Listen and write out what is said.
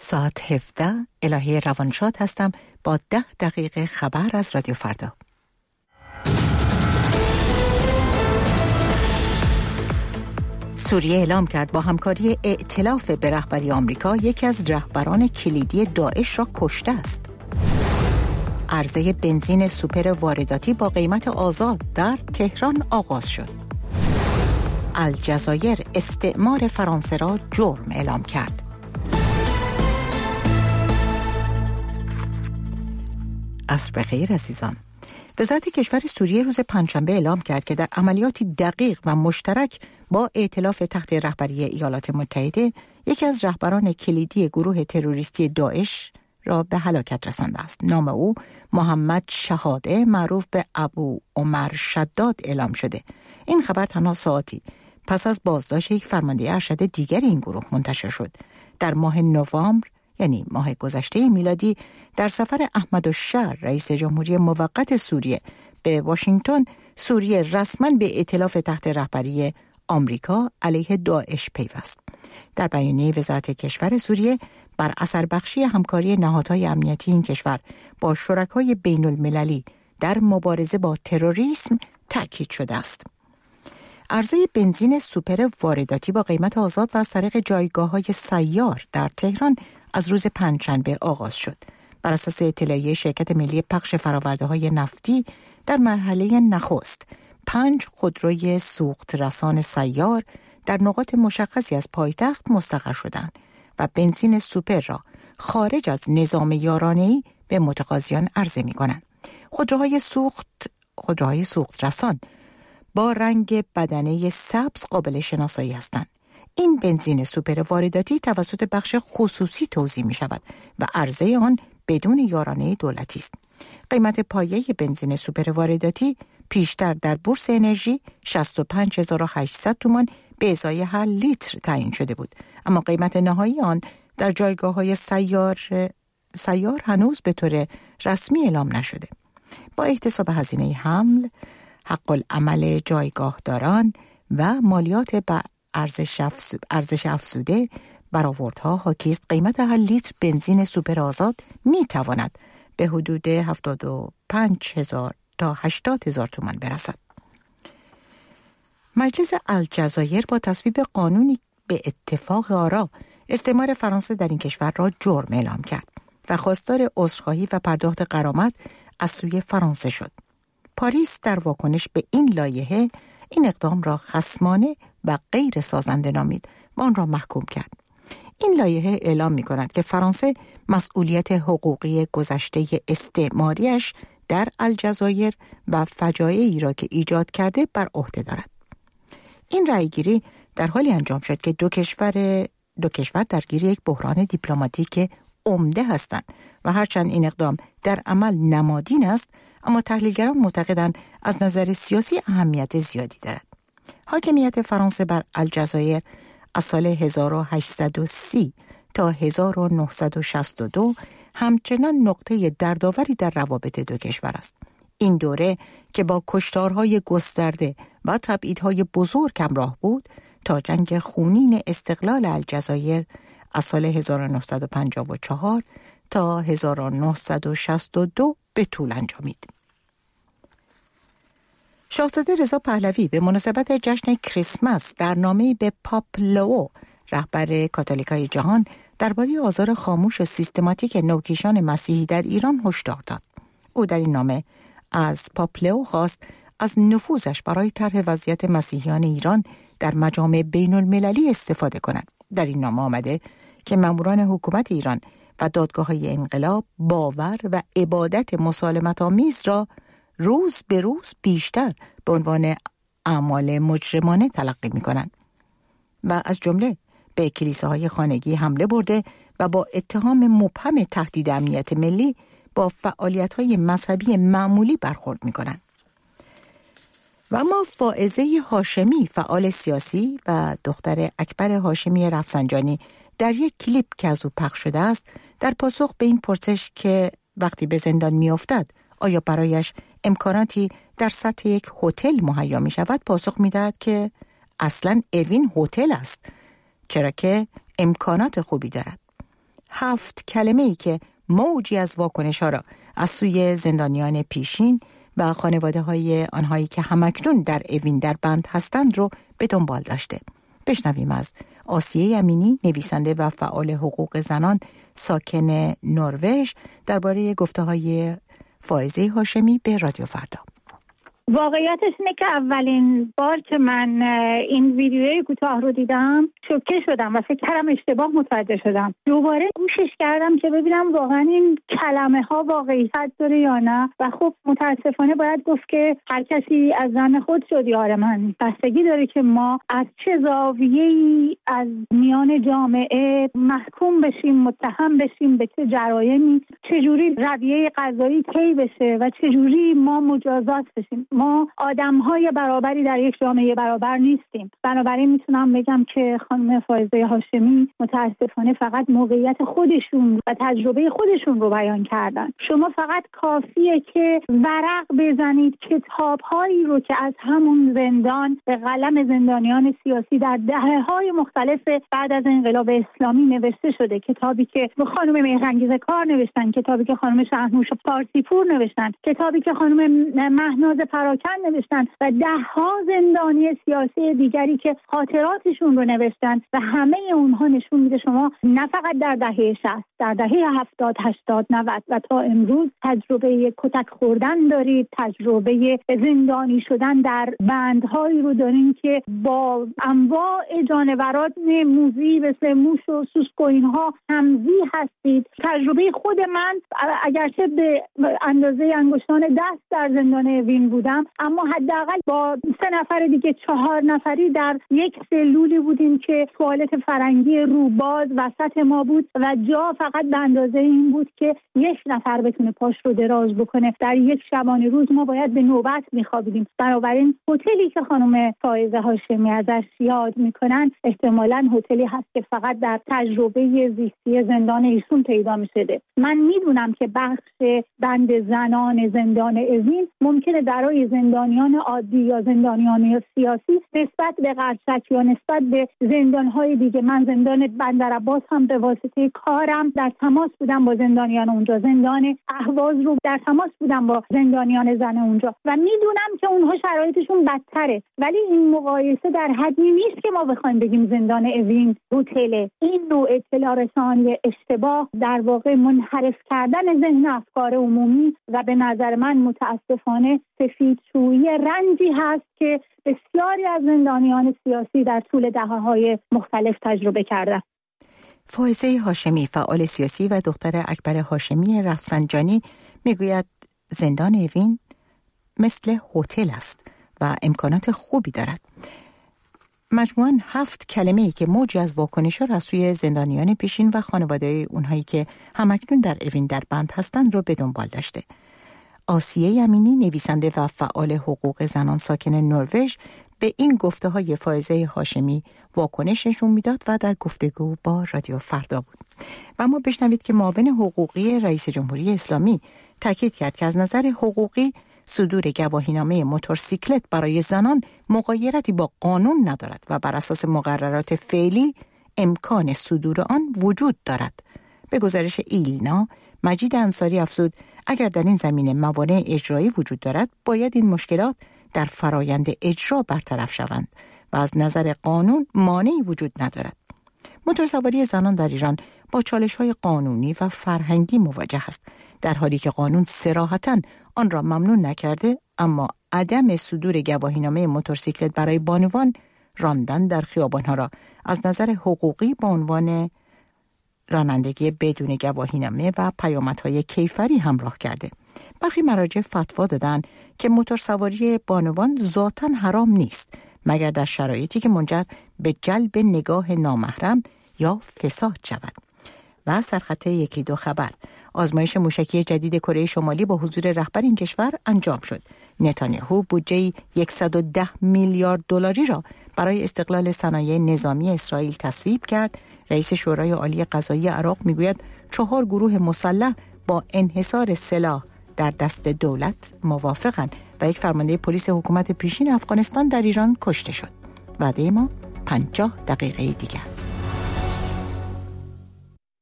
ساعت 17 الهه روانشاد هستم با 10 دقیقه خبر از رادیو فردا. سوریه اعلام کرد با همکاری ائتلاف به رهبری آمریکا یکی از رهبران کلیدی داعش را کشته است. عرضه بنزین سوپر وارداتی با قیمت آزاد در تهران آغاز شد. الجزایر استعمار فرانسه را جرم اعلام کرد. عصر بخیر عزیزان. وزارت کشور سوریه روز پنجشنبه اعلام کرد که در عملیاتی دقیق و مشترک با ائتلاف تحت رهبری ایالات متحده یکی از رهبران کلیدی گروه تروریستی داعش را به هلاکت رسانده است. نام او محمد شهاده معروف به ابو عمر شداد اعلام شده. این خبر تنها ساعتی پس از بازداشت یک فرمانده ارشد دیگر این گروه منتشر شد. در ماه نوامبر یعنی ماه گذشته میلادی در سفر احمدالشهر رئیس جمهوری موقت سوریه به واشنگتن، سوریه رسما به ائتلاف تحت رهبری آمریکا علیه داعش پیوست. در بیانیه وزارت کشور سوریه بر اثر بخشی همکاری نهادهای امنیتی این کشور با شرکای بین المللی در مبارزه با تروریسم تأکید شده است. عرضه بنزین سوپر وارداتی با قیمت آزاد و از طریق جایگاه‌های سیار در تهران از روز پنجشنبه آغاز شد. بر اساس اطلاعیه شرکت ملی پخش فرآورده‌های نفتی در مرحله نخست 5 خودروی سوخت رسان سیار در نقاط مشخصی از پایتخت مستقر شدند و بنزین سوپر را خارج از نظام یارانه‌ای به متقاضیان عرضه می‌کنند. خودروهای سوخت رسان با رنگ بدنه سبز قابل شناسایی هستند. این بنزین سوپر وارداتی توسط بخش خصوصی توزیع می شود و عرضه آن بدون یارانه دولتی است. قیمت پایه بنزین سوپر وارداتی پیشتر در بورس انرژی 65800 تومان به ازای هر لیتر تعیین شده بود، اما قیمت نهایی آن در جایگاه‌های سیار هنوز به طور رسمی اعلام نشده. با احتساب هزینه حمل، حق العمل جایگاه داران و مالیات به ارزش افزوده برآوردها حاکی است قیمت هر لیتر بنزین سوپر آزاد می تواند به حدود 75000 تا 80000 تومان برسد. مجلس الجزایر با تصویب قانونی به اتفاق آرا استعمار فرانسه در این کشور را جرم اعلام کرد و خواستار عذرخواهی و پرداخت غرامت از سوی فرانسه شد. پاریس در واکنش به این لایحه این اقدام را خصمانه و غیر سازنده نامید و آن را محکوم کرد. این لایحه اعلام می‌کند که فرانسه مسئولیت حقوقی گذشته استعماریش در الجزایر و فجایعی را که ایجاد کرده بر عهده دارد. این رأیگیری در حالی انجام شد که دو کشور درگیر یک بحران دیپلماتیک عمده هستند و هرچند این اقدام در عمل نمادین است، اما تحلیلگران معتقدند از نظر سیاسی اهمیت زیادی دارد. حاکمیت فرانسه بر الجزایر از سال 1830 تا 1962 همچنان نقطه دردآوری در روابط دو کشور است. این دوره که با کشتارهای گسترده و تبعیدهای بزرگ همراه بود تا جنگ خونین استقلال الجزایر از سال 1954 تا 1962 به طول انجامید. شاهزاده رضا پهلوی به مناسبت جشن کریسمس در نامه‌ای به پاپ لئو رهبر کاتولیکای جهان درباره آزار خاموش و سیستماتیک نوکیشان مسیحی در ایران هشدار داد. او در این نامه از پاپ لئو خواست از نفوذش برای طرح وضعیت مسیحیان ایران در مجامع بین المللی استفاده کند. در این نامه آمده که ماموران حکومت ایران و دادگاه‌های انقلاب باور و عبادت مسالمت‌آمیز را روز به روز بیشتر به عنوان اعمال مجرمانه تلقی می‌کنند و از جمله به کلیساهای خانگی حمله برده و با اتهام مبهم تهدید امنیت ملی با فعالیت‌های مذهبی معمولی برخورد می‌کنند. و اما فائزه هاشمی فعال سیاسی و دختر اکبر هاشمی رفسنجانی در یک کلیپ که از او پخش شده است در پاسخ به این پرسش که وقتی به زندان می‌افتد آیا برایش امکاناتی در سطح یک هتل مهیا می شود پاسخ می دهد که اصلاً اوین هتل است، چرا که امکانات خوبی دارد. 7 کلمه‌ای که موجی از واکنش‌ها را از سوی زندانیان پیشین و خانواده‌های آنهایی که همکنون در اوین در بند هستند رو به دنبال داشته. بشنویم از آسیه امینی، نویسنده و فعال حقوق زنان ساکن نروژ، درباره گفته‌های فائزه هاشمی به رادیو فردا. واقعیتش اینه که اولین بار که من این ویدیوی کوتاه رو دیدم شوکه شدم و فکر کردم اشتباه متوجه شدم. دوباره گوشش کردم که ببینم واقعا این کلمه ها واقعیت داره یا نه و خب متاسفانه باید گفت که هر کسی از زن خود شد یار من. بستگی داره که ما از چه زاویه‌ای از میان جامعه محکوم بشیم، متهم بشیم به چه جرایمی، چجوری رویه قضایی طی بشه و چجوری ما مجازات بشیم. ما آدم‌های برابری در یک جامعه برابر نیستیم. بنابراین میتونم بگم که خانم فائزه هاشمی متاسفانه فقط موقعیت خودشون و تجربه خودشون رو بیان کردن. شما فقط کافیه که ورق بزنید کتاب‌هایی رو که از همون زندان به قلم زندانیان سیاسی در دهه‌های مختلف بعد از انقلاب اسلامی نوشته شده، کتابی که خانم مهرانگیز کار نوشتن، کتابی که خانم شهنوش پارسیپور نوشتن، کتابی که خانم مهناز پراکن نوشتن و ده‌ها زندانی سیاسی دیگری که خاطراتشون رو نوشتن و همه اونها نشون میده شما نه فقط در دهه 60، در دهه 70، 80، 90 و تا امروز تجربه کتک خوردن دارید، تجربه زندانی شدن در بندهایی رو دارین که با انواع جانورات موذی مثل موش و سوسک و اینها همزی هستید. تجربه خود من اگرچه به اندازه انگشتان دست در زندان اوین بودم، اما حداقل با 3 نفر دیگه 4 نفری در یک سلولی بودیم که توالت فرنگی روباز وسط ما بود و جا فقط به اندازه این بود که 1 نفر بتونه پاش رو دراز بکنه. در یک شبانه روز ما باید به نوبت میخوابیدیم. بنابراین هتلی که خانم فائزه هاشمی ازش یاد میکنن احتمالاً هتلی هست که فقط در تجربه زیستی زندان ایسون پیدا میشده. من میدونم که بخش بند زنان زندان اوین ممکنه برای زندانیان عادی یا زندانیان سیاسی نسبت به قرچک یا نسبت به زندان‌های دیگه، من زندان بندرعباس هم به واسطه کارم در تماس بودم با زندانیان اونجا، زندان اهواز رو در تماس بودم با زندانیان زن اونجا و میدونم که اونها شرایطشون بدتره، ولی این مقایسه در حدی نیست که ما بخوایم بگیم زندان اوین هتل. این نوع اطلاع رسانی اشتباه در واقع منحرف کردن ذهن افکار عمومی و به نظر من متاسفانه سفیدشویی رنجی هست که بسیاری از زندانیان سیاسی در طول دهه‌های مختلف تجربه کردند. فائزه هاشمی، فعال سیاسی و دختر اکبر هاشمی رفسنجانی، میگوید زندان اوین مثل هتل است و امکانات خوبی دارد. مجموعاً 7 کلمه‌ای که موجی از واکنش‌ها را از سوی زندانیان پیشین و خانواده اونهایی که همکنون در اوین در بند هستند رو به دنبال داشته. آسیه امینی، نویسنده و فعال حقوق زنان ساکن نروژ، به این گفته‌های فائزه هاشمی واکنش نشون میداد و در گفتگو با رادیو فردا بود. و اما بشنوید که معاون حقوقی رئیس جمهوری اسلامی تاکید کرد که از نظر حقوقی صدور گواهینامه موتورسیکلت برای زنان مغایرتی با قانون ندارد و بر اساس مقررات فعلی امکان صدور آن وجود دارد. به گزارش ایلینا، مجید انصاری افزود اگر در این زمینه موانع اجرایی وجود دارد باید این مشکلات در فرایند اجرا برطرف شوند و از نظر قانون مانعی وجود ندارد. موتورسواری زنان در ایران با چالش‌های قانونی و فرهنگی مواجه است، در حالی که قانون صراحتاً آن را ممنوع نکرده، اما عدم صدور گواهینامه موتورسیکلت برای بانوان راندن در خیابان‌ها را از نظر حقوقی با عنوان رانندگی بدون گواهینامه و پیامدهای کیفری همراه کرده. برخی مراجع فتوا دادند که موتورسواری بانوان ذاتاً حرام نیست مگر در شرایطی که منجر به جلب نگاه نامحرم یا فساد شود. و سرخط 1-2 خبر: آزمایش موشکی جدید کره شمالی با حضور رهبر این کشور انجام شد. نتانیاهو بودجه 110 میلیارد دلاری را برای استقلال صنایع نظامی اسرائیل تصویب کرد. رئیس شورای عالی قضایی عراق میگوید 4 گروه مسلح با انحصار سلاح در دست دولت موافقند و یک فرمانده پلیس حکومت پیشین افغانستان در ایران کشته شد. وعده ما 50 دقیقه دیگر.